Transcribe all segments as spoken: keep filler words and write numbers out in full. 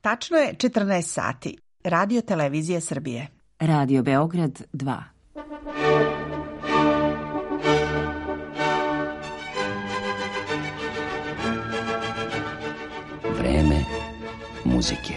Tačno je četrnaest sati. Radio Televizija Srbije. Radio Beograd dva. Vreme muzike.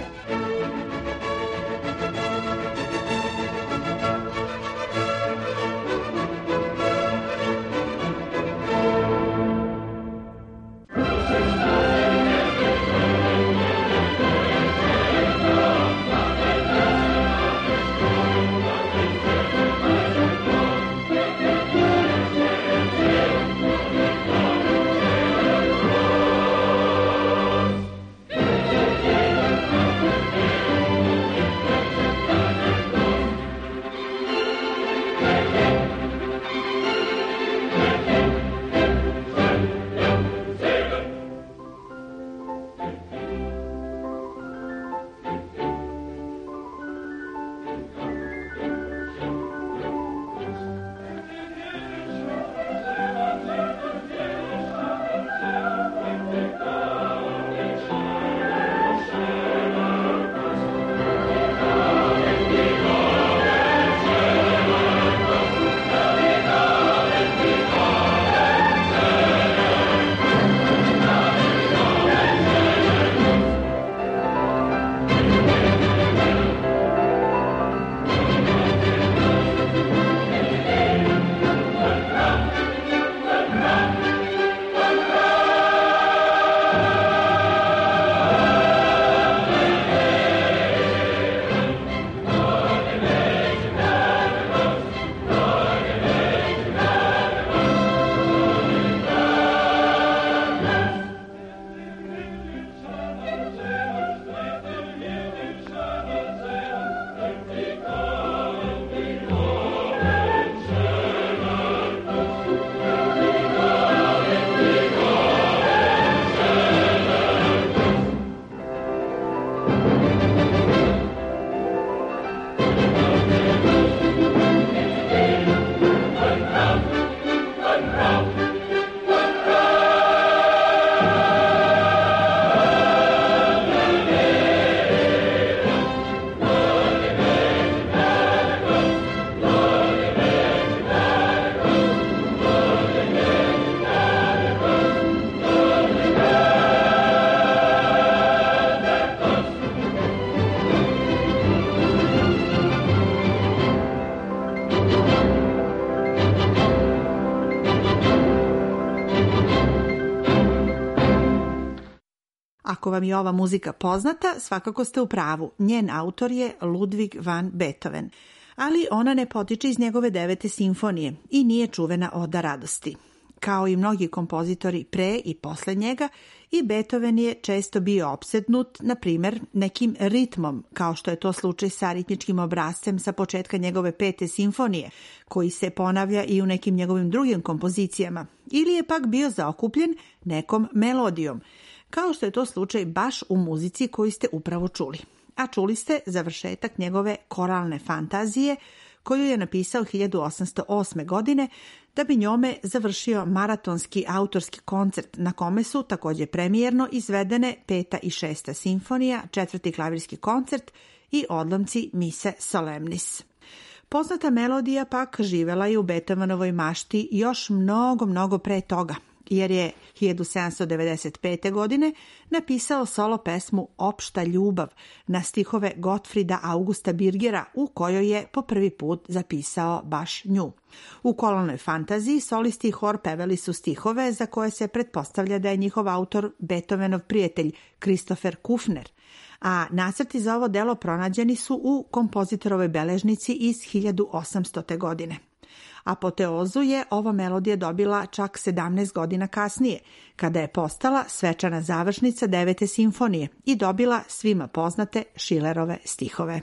Ako vam je ova muzika poznata, svakako ste u pravu. Njen autor je Ludwig van Beethoven, ali ona ne potiče iz njegove devete simfonije i nije čuvena Oda radosti. Kao i mnogi kompozitori pre i posle njega, i Beethoven je često bio opsednut, na primjer, nekim ritmom, kao što je to slučaj sa ritmičkim obrascem sa početka njegove pete simfonije, koji se ponavlja i u nekim njegovim drugim kompozicijama, ili je pak bio zaokupljen nekom melodijom, kao što je to slučaj baš u muzici koju ste upravo čuli. A čuli ste završetak njegove koralne fantazije, koju je napisao hiljadu osamsto osme. godine, da bi njome završio maratonski autorski koncert na kome su također premijerno izvedene peta i šesta simfonija, četvrti klavirski koncert i odlomci Mise Solemnis. Poznata melodija pak živela je u Beethovenovoj mašti još mnogo, mnogo pre toga, jer je hiljadu sedamsto devedeset pete. godine napisao solo pesmu Opšta ljubav na stihove Gottfrieda Augusta Birgera, u kojoj je po prvi put zapisao baš nju. U kolonoj fantaziji solisti i hor pevali su stihove za koje se pretpostavlja da je njihov autor Beethovenov prijatelj Christopher Kufner, a nacrti za ovo delo pronađeni su u kompozitorovoj beležnici iz hiljadu osamstote. godine. Apoteozu je ova melodija dobila čak sedamnaest godina kasnije, kada je postala svečana završnica devete simfonije i dobila svima poznate Schillerove stihove.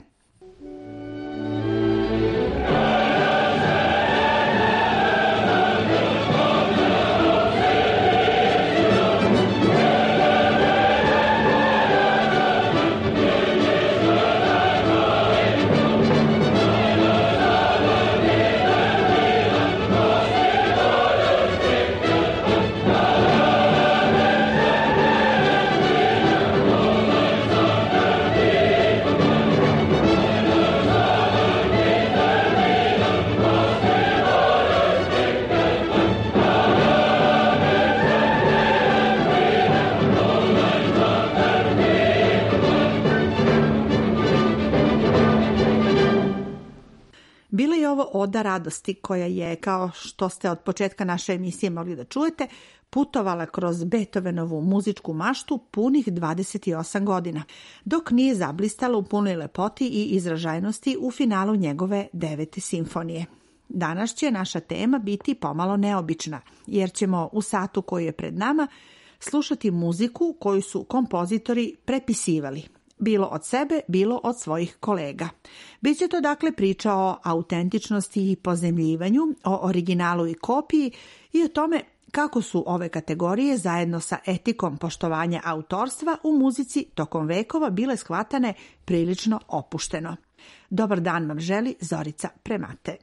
ovo Oda radosti koja je, kao što ste od početka naše emisije mogli da čujete, putovala kroz Beethovenovu muzičku maštu punih dvadeset osam godina, dok nije zablistala u punoj lepoti i izražajnosti u finalu njegove devete simfonije. Danas će naša tema biti pomalo neobična, jer ćemo u satu koji je pred nama slušati muziku koju su kompozitori prepisivali, bilo od sebe, bilo od svojih kolega. Biće to dakle priča o autentičnosti i pozemljivanju, o originalu i kopiji i o tome kako su ove kategorije zajedno sa etikom poštovanja autorstva u muzici tokom vekova bile shvatane prilično opušteno. Dobar dan vam želi Zorica Premate.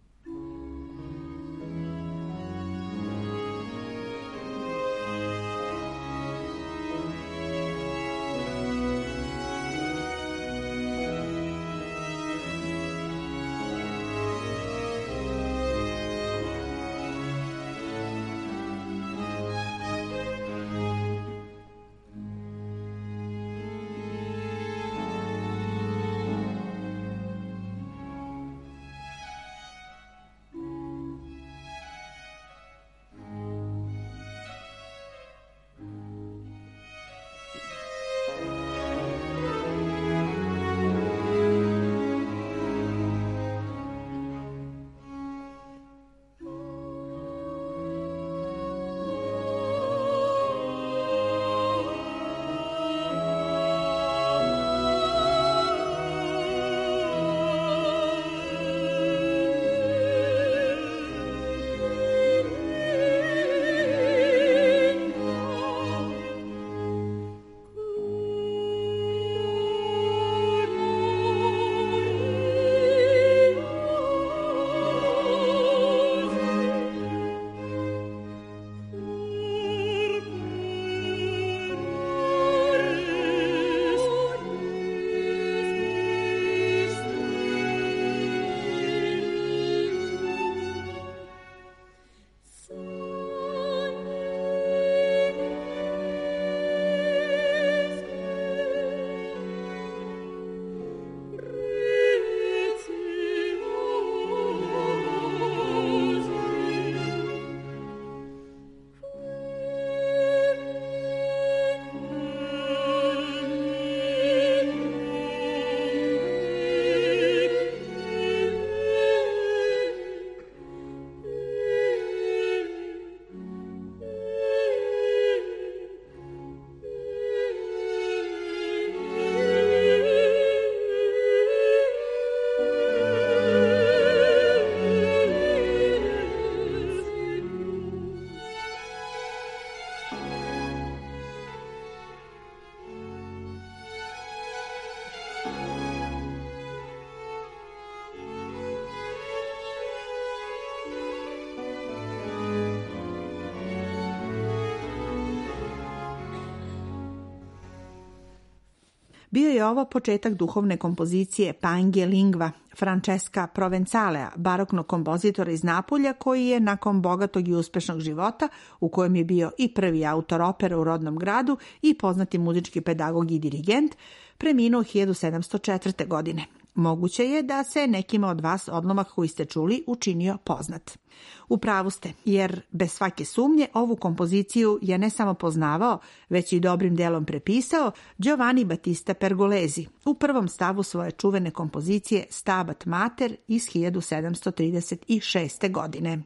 Bio je ovo početak duhovne kompozicije Pange Lingua, Francesca Provenzalea, baroknog kompozitora iz Napulja koji je nakon bogatog i uspešnog života, u kojem je bio i prvi autor opere u rodnom gradu i poznati muzički pedagog i dirigent, preminuo hiljadu sedamsto četvrte. godine. Moguće je da se nekima od vas odlomak koji ste čuli učinio poznat. U pravu ste, jer bez svake sumnje ovu kompoziciju je ne samo poznavao, već i dobrim delom prepisao Giovanni Battista Pergolesi u prvom stavu svoje čuvene kompozicije Stabat Mater iz hiljadu sedamsto trideset šeste. godine.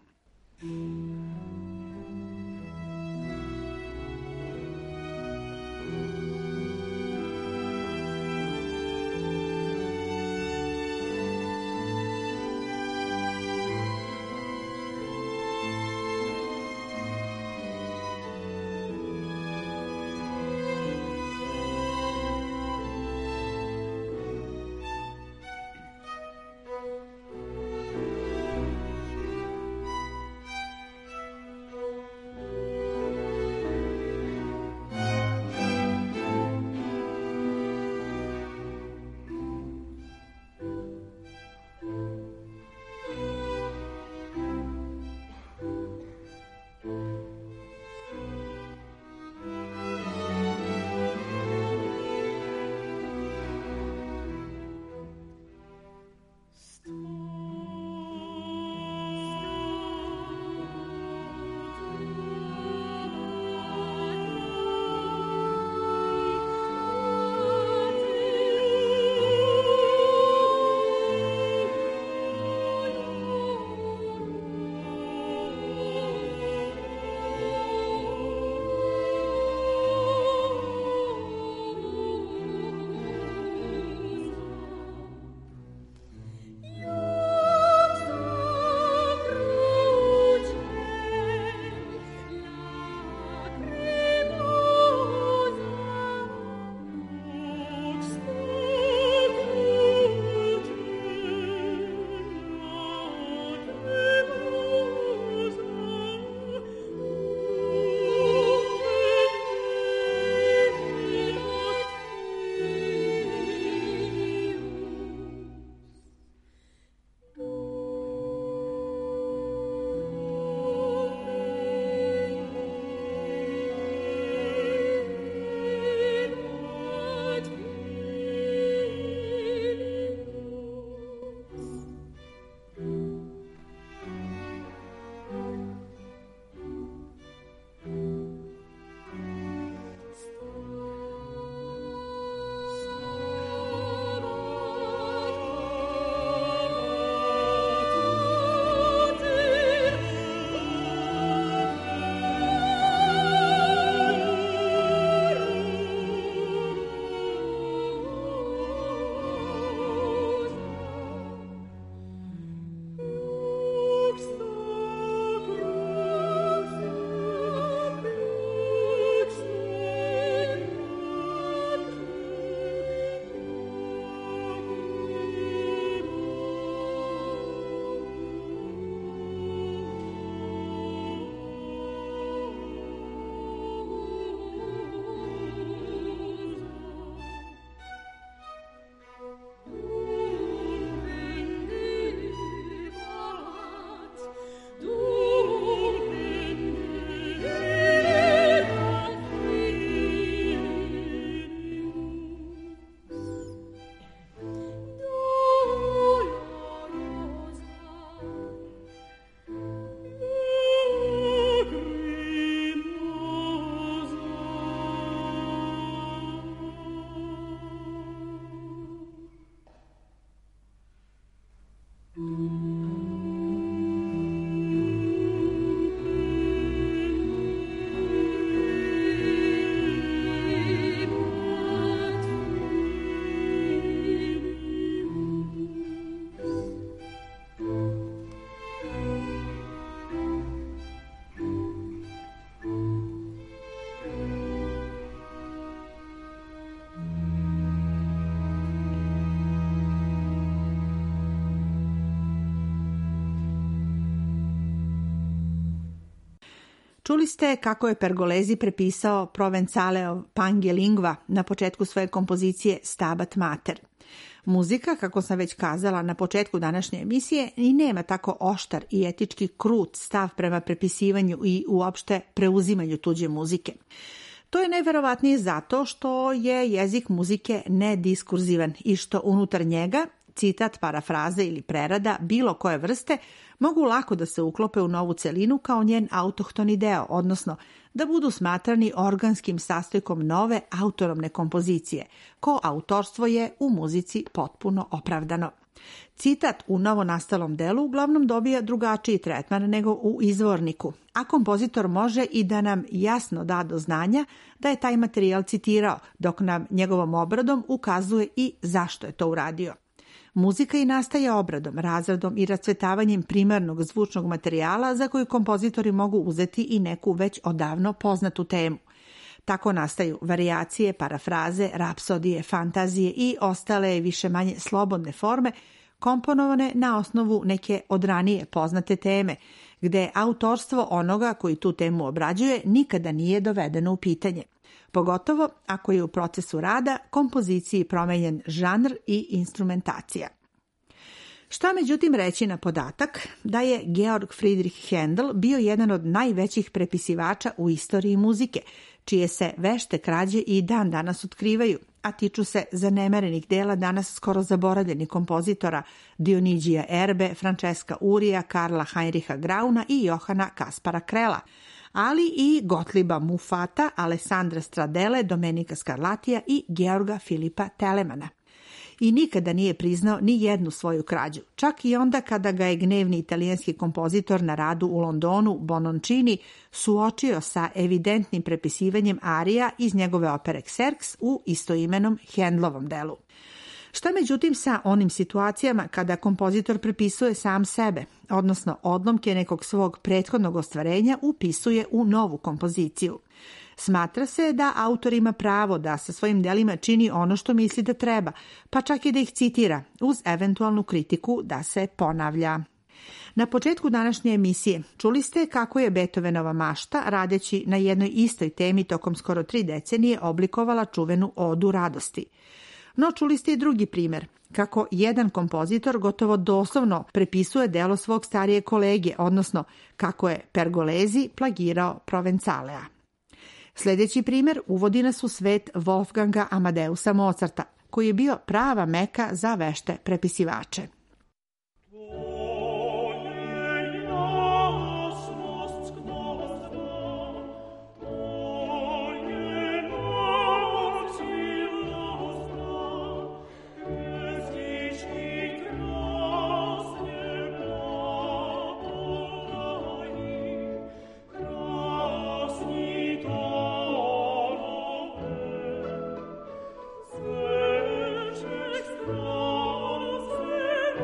Čuli ste kako je Pergolesi prepisao Provenzaleov Pange Lingua na početku svoje kompozicije Stabat Mater. Muzika, kako sam već kazala na početku današnje emisije, i nema tako oštar i etički krut stav prema prepisivanju i uopšte preuzimanju tuđe muzike. To je najverovatnije zato što je jezik muzike nediskurzivan i što unutar njega citat, parafraza ili prerada bilo koje vrste mogu lako da se uklope u novu celinu kao njen autohtoni deo, odnosno da budu smatrani organskim sastojkom nove autonomne kompozicije, ko autorstvo je u muzici potpuno opravdano. Citat u novonastalom delu uglavnom dobija drugačiji tretman nego u izvorniku, a kompozitor može i da nam jasno da do znanja da je taj materijal citirao, dok nam njegovom obradom ukazuje i zašto je to uradio. Muzika i nastaje obradom, razradom i rascvetavanjem primarnog zvučnog materijala za koju kompozitori mogu uzeti i neku već odavno poznatu temu. Tako nastaju varijacije, parafraze, rapsodije, fantazije i ostale više manje slobodne forme komponovane na osnovu neke od ranije poznate teme, gde autorstvo onoga koji tu temu obrađuje nikada nije dovedeno u pitanje. Pogotovo ako je u procesu rada kompoziciji promenjen žanr i instrumentacija. Šta međutim reći na podatak da je Georg Friedrich Händel bio jedan od najvećih prepisivača u istoriji muzike, čije se vešte krađe i dan danas otkrivaju, a tiču se zanemerenih dela danas skoro zaboravljenih kompozitora Dionigija Erbe, Francesca Urija, Karla Heinricha Grauna i Johana Kaspara Krela, ali i Gottlieba Muffata, Alessandra Stradele, Domenica Scarlatija i Georga Filipa Telemana. I nikada nije priznao ni jednu svoju krađu, čak i onda kada ga je gnevni italijanski kompozitor na radu u Londonu, Bononcini, suočio sa evidentnim prepisivanjem arija iz njegove opere Xerxes u istoimenom Händlovom delu. Šta međutim sa onim situacijama kada kompozitor prepisuje sam sebe, odnosno odlomke nekog svog prethodnog ostvarenja upisuje u novu kompoziciju? Smatra se da autor ima pravo da sa svojim delima čini ono što misli da treba, pa čak i da ih citira, uz eventualnu kritiku da se ponavlja. Na početku današnje emisije čuli ste kako je Beethovenova mašta, radeći na jednoj istoj temi tokom skoro tri decenije, oblikovala čuvenu Odu radosti. No čuli ste i drugi primjer, kako jedan kompozitor gotovo doslovno prepisuje delo svog starije kolege, odnosno kako je Pergolesi plagirao Provenzalea. Sljedeći primjer uvodi nas u svet Wolfganga Amadeusa Mozarta, koji je bio prava meka za vešte prepisivače. Thank you.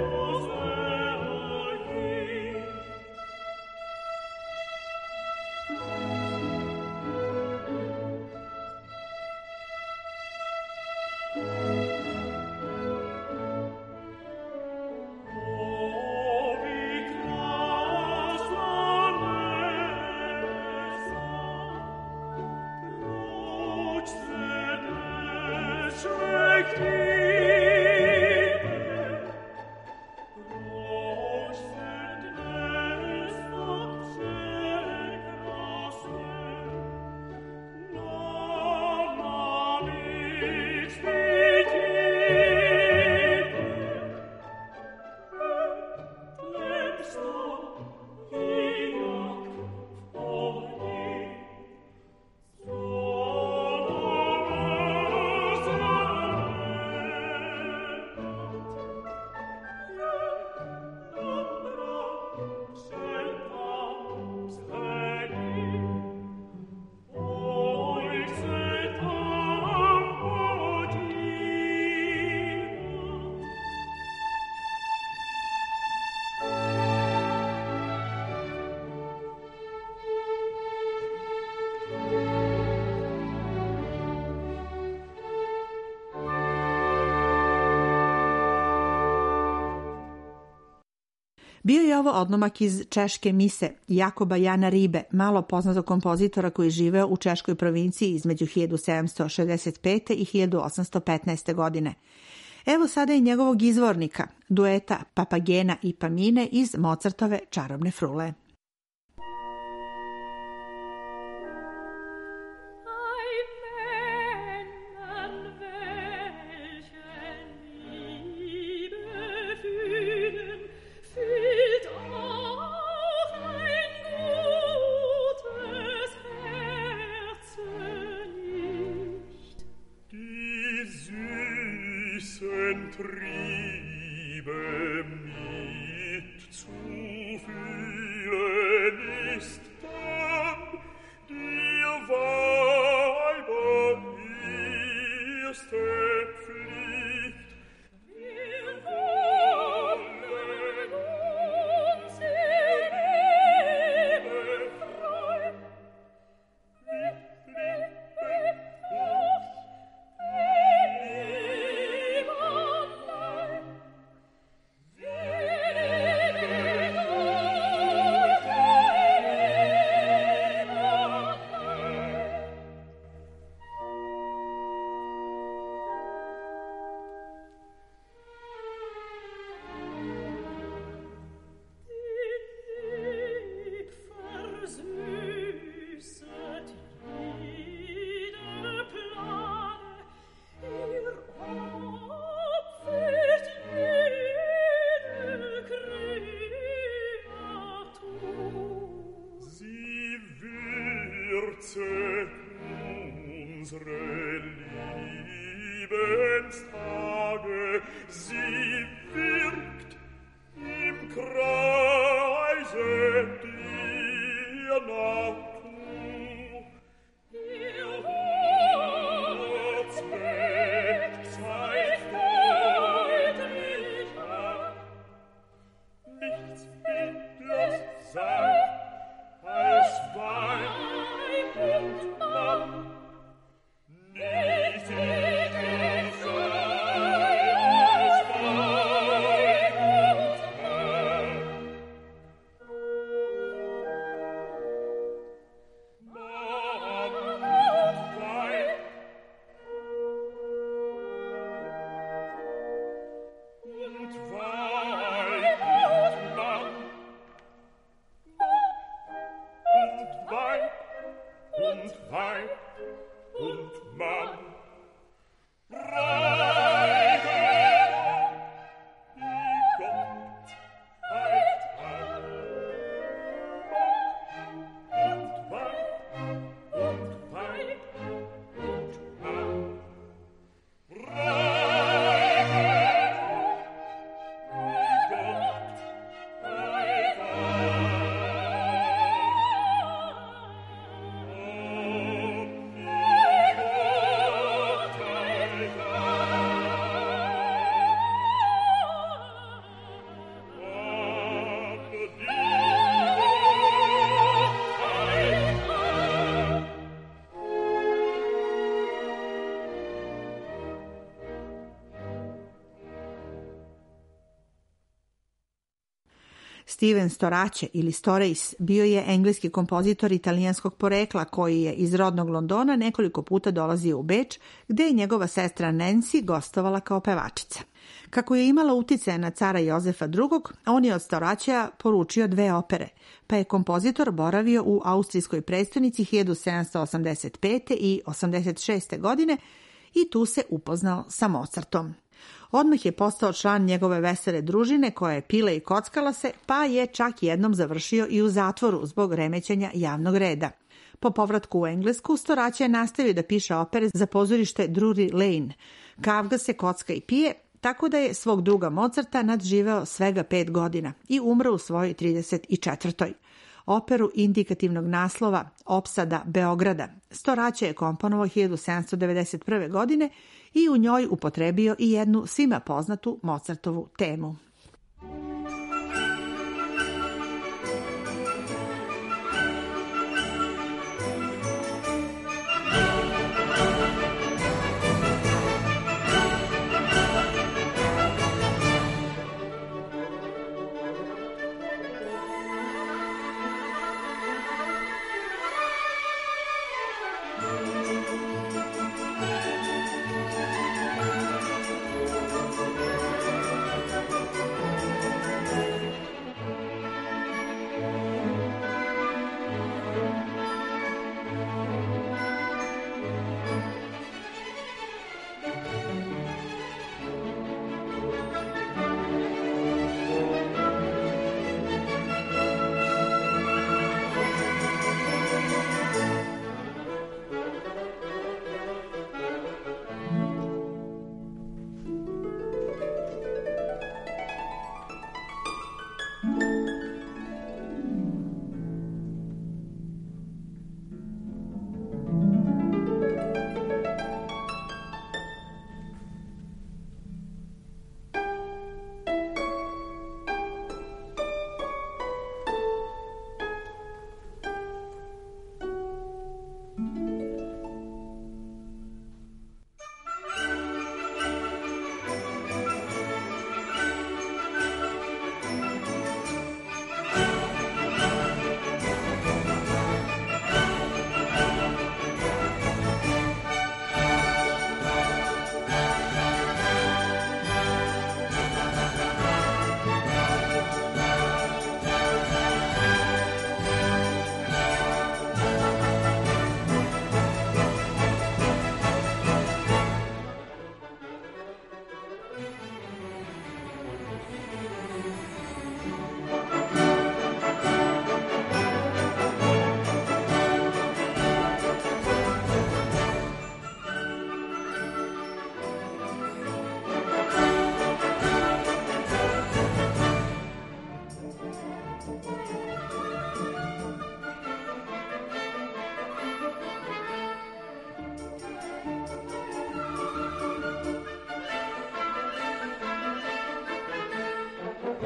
Bio je ovo odlomak iz češke mise Jakoba Jana Ribe, malo poznatog kompozitora koji je živeo u češkoj provinciji između hiljadu sedamsto šezdeset pete. i hiljadu osamsto petnaeste. godine. Evo sada i njegovog izvornika, dueta Papagena i Pamine iz Mozartove Čarobne frule. Triebe mit zu fühlen ist dann dir Weiber erste Pflicht. Wir wollen uns in Liebe freuen, mit Liebe durch unsere Lebenstage, sie wirkt im Kreise der Natur. Ihr Herz weckt sein deutlich an, nichts bitteres sei als Weib und Mann. Nichts bitteres sei als Weib und Mann. Mann und Weib und Weib und Mann. Und Weib und Weib und Mann reiten die Gottheit an. Und Weib und Weib und Mann reiten die Gottheit an. Steven Storace ili Storace bio je engleski kompozitor italijanskog porekla koji je iz rodnog Londona nekoliko puta dolazio u Beč, gde je njegova sestra Nancy gostovala kao pevačica. Kako je imala uticaja na cara Jozefa drugog, on je od Storacea poručio dve opere, pa je kompozitor boravio u austrijskoj prestonici hiljadu sedamsto osamdeset pete. i osamdeset šeste. godine i tu se upoznao sa Mozartom. Odmah je postao član njegove vesele družine koja je pila i kockala se, pa je čak jednom završio i u zatvoru zbog remećenja javnog reda. Po povratku u Englesku, Storace je nastavio da piše opere za pozorište Drury Lane. Kavga se, kocka i pije, tako da je svog druga Mozarta nadživeo svega pet godina i umro u svojoj trideset četvrtoj. Operu indikativnog naslova Opsada Beograda Storace je komponovao hiljadu sedamsto devedeset prve. godine i u njoj upotrebio i jednu svima poznatu Mozartovu temu.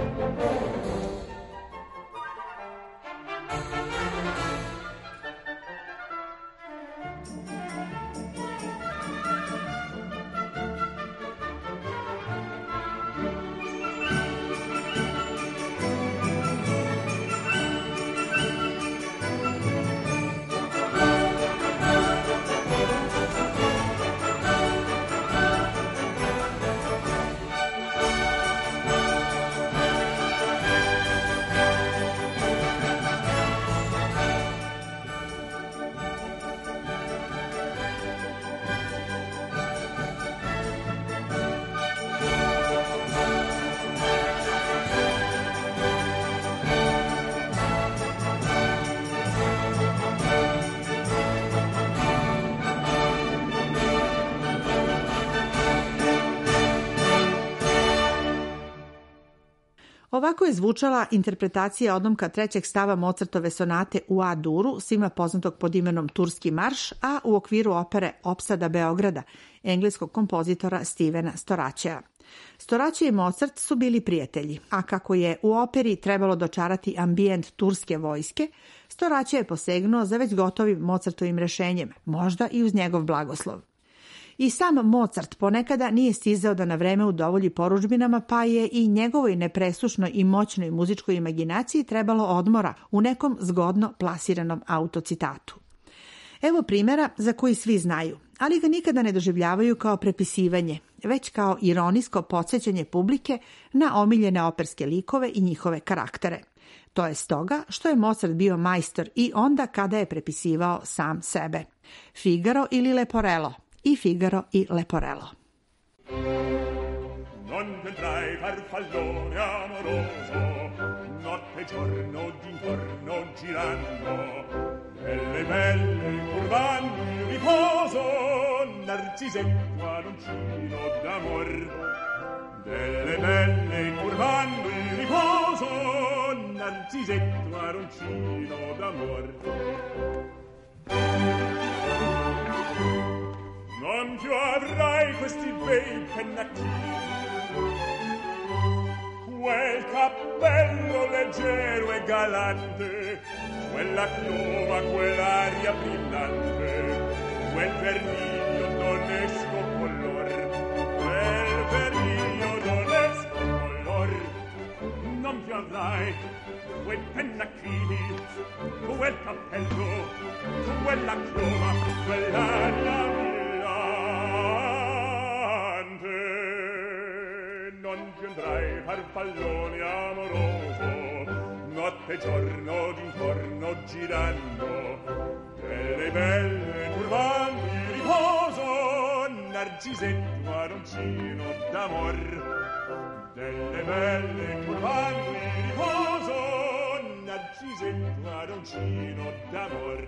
Ovako je zvučala interpretacija odlomka trećeg stava Mozartove sonate u A-duru, svima poznatog pod imenom Turski marš, a u okviru opere Opsada Beograda, engleskog kompozitora Stevena Storaćea. Storaće i Mozart su bili prijatelji, a kako je u operi trebalo dočarati ambijent turske vojske, Storaće je posegnuo za već gotovim Mozartovim rešenjem, možda i uz njegov blagoslov. I sam Mozart ponekada nije stizao da na vreme udovolji porudžbinama, pa je i njegovoj nepresušnoj i moćnoj muzičkoj imaginaciji trebalo odmora u nekom zgodno plasiranom autocitatu. Evo primjera za koji svi znaju, ali ga nikada ne doživljavaju kao prepisivanje, već kao ironijsko podsjećanje publike na omiljene operske likove i njihove karaktere. To je stoga što je Mozart bio majstor i onda kada je prepisivao sam sebe. Figaro ili Leporello, i Figaro i Leporello. Non vedrai farfallone amoroso, notte e giorno d'intorno girando, belle belle curvando in riposo, narcisetto aroncino d'amor. Delle belle curvando in riposo, narcisetto aroncino d'amor. Non più avrai questi bei pennacchini, quel cappello leggero e galante, quella chioma, quell'aria brillante, quel vermiglio d'onesco color, quel vermiglio d'onesco color. Non più avrai quei pennacchini, quel cappello, quella chioma, quell'aria brillante. Non più andrai farfallone amoroso, notte e giorno d'intorno girando, delle belle curvando in riposo, narcisetto aroncino d'amor. Delle belle curvando in riposo, narcisetto aroncino d'amor.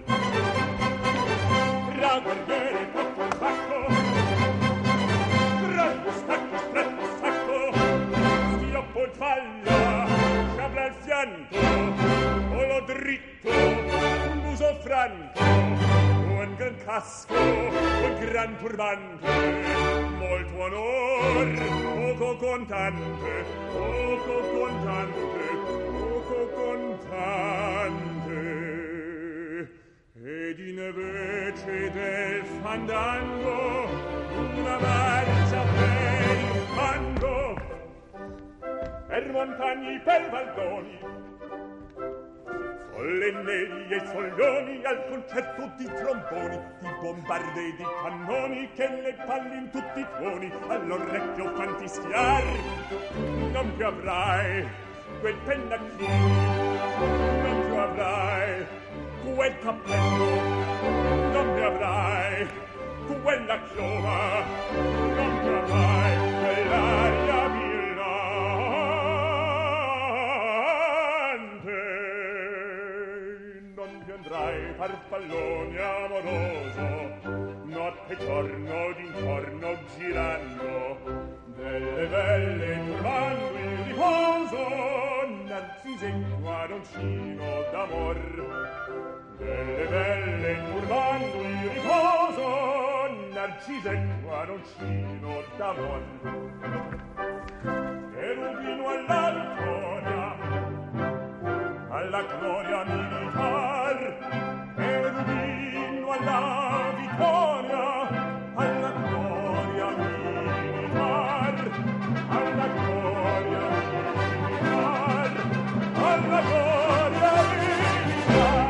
Tra guerriere tocco il sacco, stretto stacco, stretto stacco, schioppo il faglia, sciabla al fianco, volo dritto, un muso franco, un gran casco, un gran turbante, molto onor, poco contante, poco contante, poco contante. Ed invece del fandango una marcia per il fango, per montagne, per valdoni, con le nevi e i soglioni, al concerto di tromboni, di bombarde e di cannoni, che le palle in tutti i tuoni all'orecchio fan fischiar. Non più avrai quel pennacchino, non più avrai quel cappello, non ne avrai quella chioma, non ne avrai quell'aria brillante. Non ti andrai farfallone amoroso, notte e giorno d'intorno girando, delle belle turbando il riposo, narcisetto aroncino d'amor. Delle belle turbando il riposo, narcisetto aroncino d'amor. Cherubino all'alto, alla gloria militar, Perugino alla vittoria, alla gloria militar, alla gloria militar, alla gloria militar.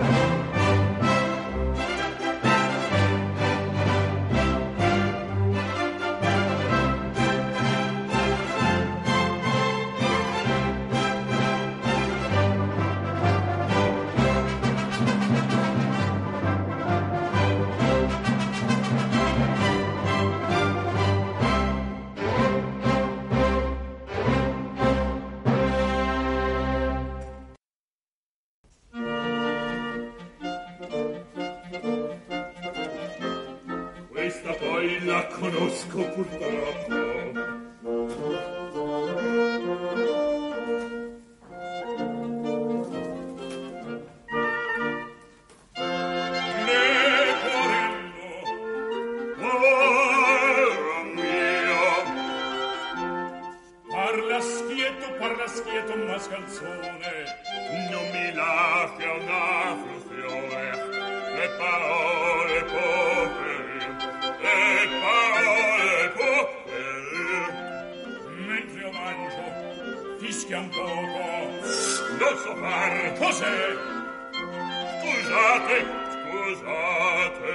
Questa poi la conosco purtroppo. Schietto mascalzone, non mi lascia una fruzione, le parole povere, le parole povere. Mentre io mangio, fischia un poco, non so far, cos'è? Scusate, scusate,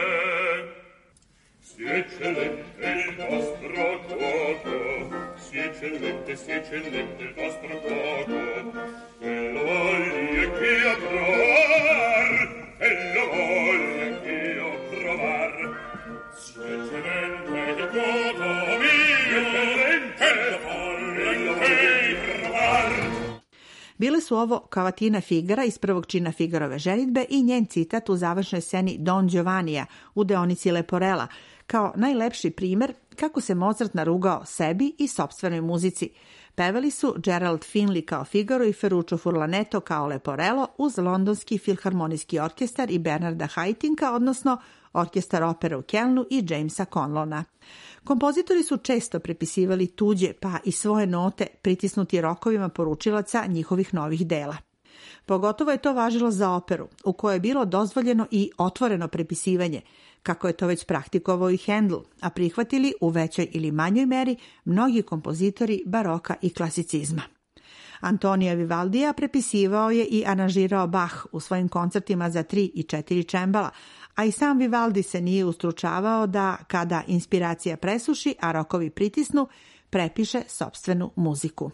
si eccellente il vostro cuoco, si eccellente, si eccellente il vostro cuoco, e lo voglio anch'io provar, e lo voglio anch'io provar. Si eccellente il cuoco mio, e lo voglio anch'io provar. Bile su ovo Cavatina Figara iz prvog čina Figarove ženidbe i njen citat u završnoj sceni Don Giovannija u deonici Leporela, kao najlepši primer kako se Mozart narugao sebi i sopstvenoj muzici. Pevali su Gerald Finley kao Figaro i Ferruccio Furlaneto kao Leporello uz Londonski filharmonijski orkestar i Bernarda Haittinka, odnosno orkestar opere u Kelnu i Jamesa Conlona. Kompozitori su često prepisivali tuđe pa i svoje note pritisnuti rokovima poručilaca njihovih novih dela. Pogotovo je to važilo za operu, u kojoj je bilo dozvoljeno i otvoreno prepisivanje, kako je to već praktikovao i Handel, a prihvatili u većoj ili manjoj meri mnogi kompozitori baroka i klasicizma. Antonio Vivaldija prepisivao je i aranžirao Bach u svojim koncertima za tri i četiri čembala, a i sam Vivaldi se nije ustručavao da, kada inspiracija presuši, a rokovi pritisnu, prepiše sopstvenu muziku.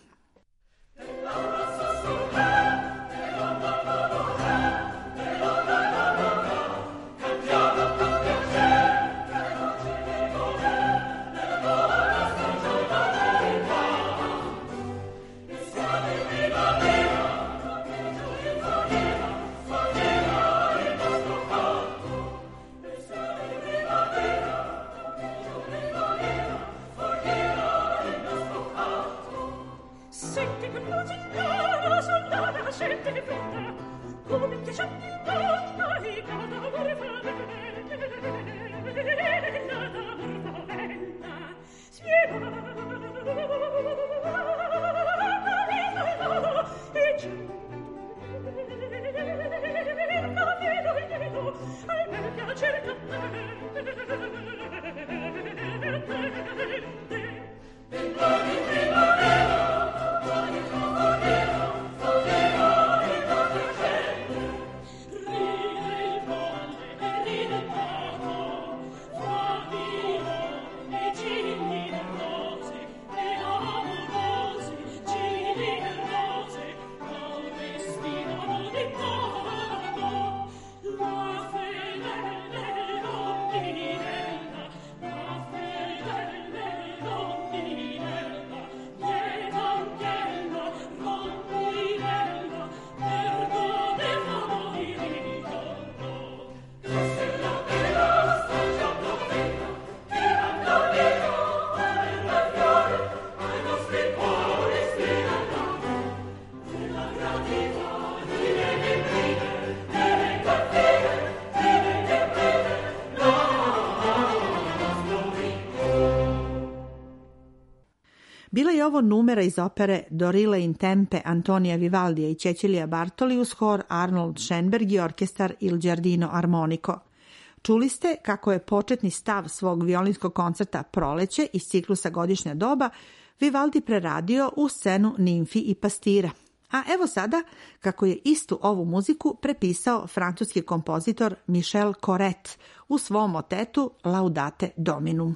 Bila je ovo numera iz opere Dorille in Tempe Antonija Vivaldija i Cecilija Bartoli uz hor Arnold Schoenberg i orkestar Il Giardino Armonico. Čuli ste kako je početni stav svog violinskog koncerta Proleće iz ciklusa Godišnja doba Vivaldi preradio u scenu Nimfi i pastira. A evo sada kako je istu ovu muziku prepisao francuski kompozitor Michel Corrette u svom motetu Laudate Dominum.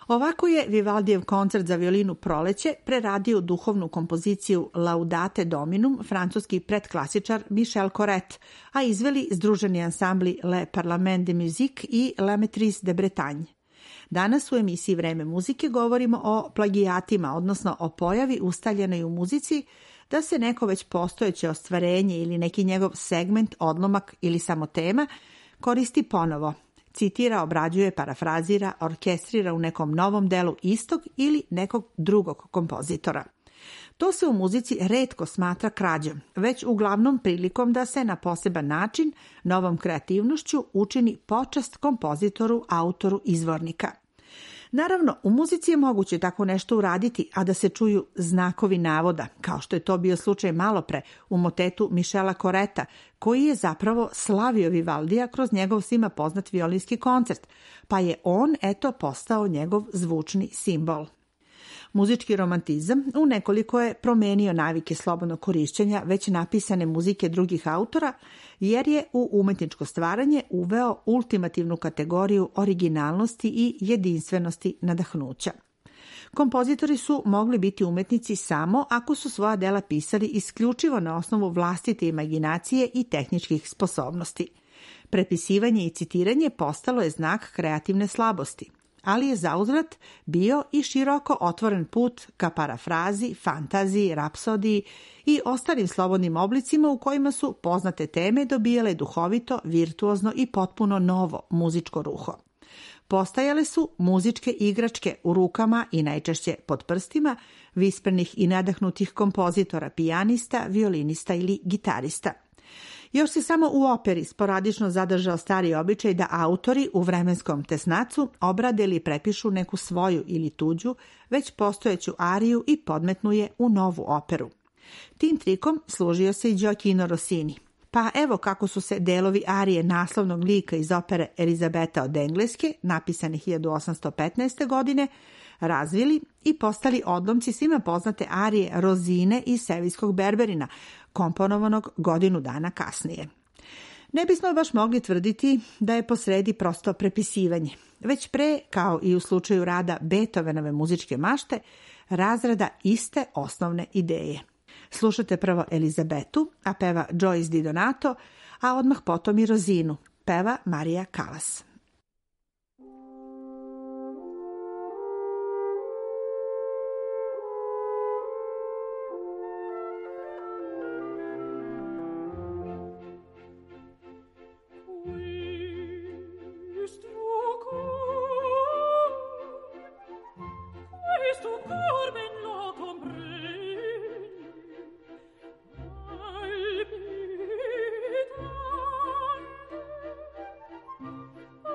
Ovako je Vivaldijev koncert za violinu Proleće preradio duhovnu kompoziciju Laudate Dominum francuski predklasičar Michel Corrette, a izveli združeni ansambli Le Parlement de Musique i La Maîtrise de Bretagne. Danas u emisiji Vreme muzike govorimo o plagijatima, odnosno o pojavi ustaljenoj u muzici da se neko već postojeće ostvarenje ili neki njegov segment, odlomak ili samo tema koristi ponovo, citira, obrađuje, parafrazira, orkestrira u nekom novom delu istog ili nekog drugog kompozitora. To se u muzici retko smatra krađom, već uglavnom prilikom da se na poseban način, novom kreativnošću učini počast kompozitoru, autoru izvornika. Naravno, u muzici je moguće tako nešto uraditi, a da se čuju znakovi navoda, kao što je to bio slučaj malopre u motetu Michela Corretta, koji je zapravo slavio Vivaldija kroz njegov svima poznat violinski koncert, pa je on, eto, postao njegov zvučni simbol. Muzički romantizam u nekoliko je promenio navike slobodnog korišćenja već napisane muzike drugih autora, jer je u umetničko stvaranje uveo ultimativnu kategoriju originalnosti i jedinstvenosti nadahnuća. Kompozitori su mogli biti umetnici samo ako su svoja dela pisali isključivo na osnovu vlastite imaginacije i tehničkih sposobnosti. Prepisivanje i citiranje postalo je znak kreativne slabosti, ali je zauzvrat bio i široko otvoren put ka parafrazi, fantaziji, rapsodiji i ostalim slobodnim oblicima u kojima su poznate teme dobijale duhovito, virtuozno i potpuno novo muzičko ruho. Postajale su muzičke igračke u rukama i najčešće pod prstima visprenih i nadahnutih kompozitora, pijanista, violinista ili gitarista. Još se samo u operi sporadično zadržao stari običaj da autori u vremenskom tesnacu obrade ili prepišu neku svoju ili tuđu, već postojeću ariju i podmetnu je u novu operu. Tim trikom služio se i Gioacchino Rossini. Pa evo kako su se delovi arije naslovnog lika iz opere Elizabeta od Engleske, napisane hiljadu osamsto petnaeste. godine, razvili i postali odlomci svima poznate arije Rozine iz Sevijskog Berberina, komponovanog godinu dana kasnije. Ne bismo baš mogli tvrditi da je posredi prosto prepisivanje, već pre, kao i u slučaju rada Beethovenove muzičke mašte, razrada iste osnovne ideje. Slušate prvo Elizabetu, a peva Joyce Di Donato, a odmah potom i Rozinu, peva Maria Callas. Oh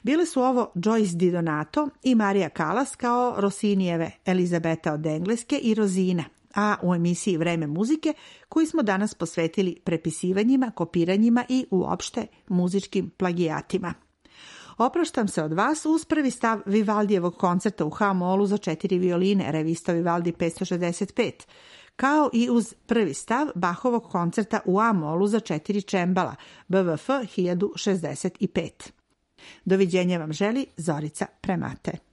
Bile su ovo Joyce Di Donato i Maria Callas kao Rossinijeve Elizabeta od Engleske i Rozina, a u emisiji Vreme muzike koju smo danas posvetili prepisivanjima, kopiranjima i uopšte muzičkim plagijatima. Opraštam se od vas uz prvi stav Vivaldijevog koncerta u H-molu za četiri violine, revista Vivaldi petsto šezdeset pet, kao i uz prvi stav Bachovog koncerta u A-molu za četiri čembala, B V F hiljadu šezdeset pet. Doviđenja vam želi Zorica Premate.